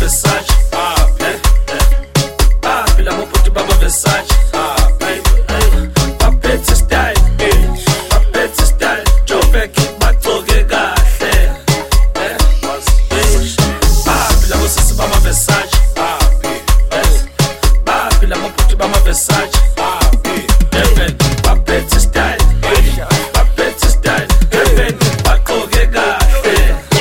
Versace. Phela mobuti bama Versace. Baphethe style, baphethe style. Joburg bagcoke kahle. Phela bosisi bama Versace. Phela mobuti bama Versace. Baphethe style, baphethe style. Bagcoke kahle.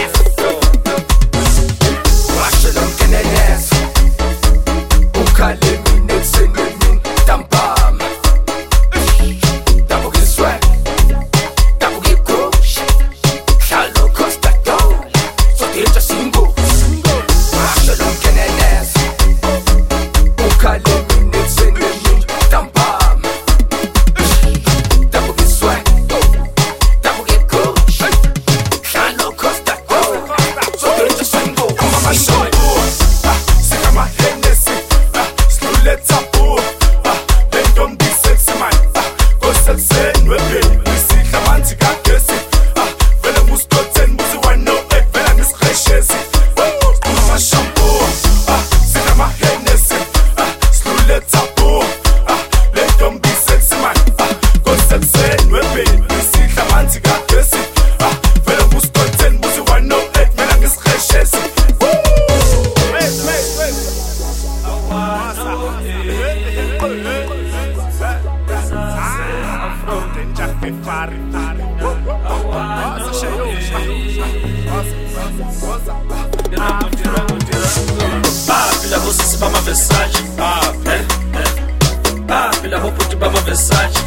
Washelwa mkeneneza ukhale mina eksenini ntambama dabuka iswag dabuka igrush hlalo costa dole soditsha singu washelwa mkeneneza ukhale mina eksenini ntambama dabuka iswag dabuka igrush hlalo costa dole soditsha singu amamashoy Phela bosisi bama Versace. Phela mobuti bama Versace.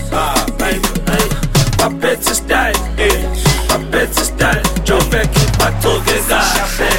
Baphethe style, baphethe style. Joburg bagcoke kahle.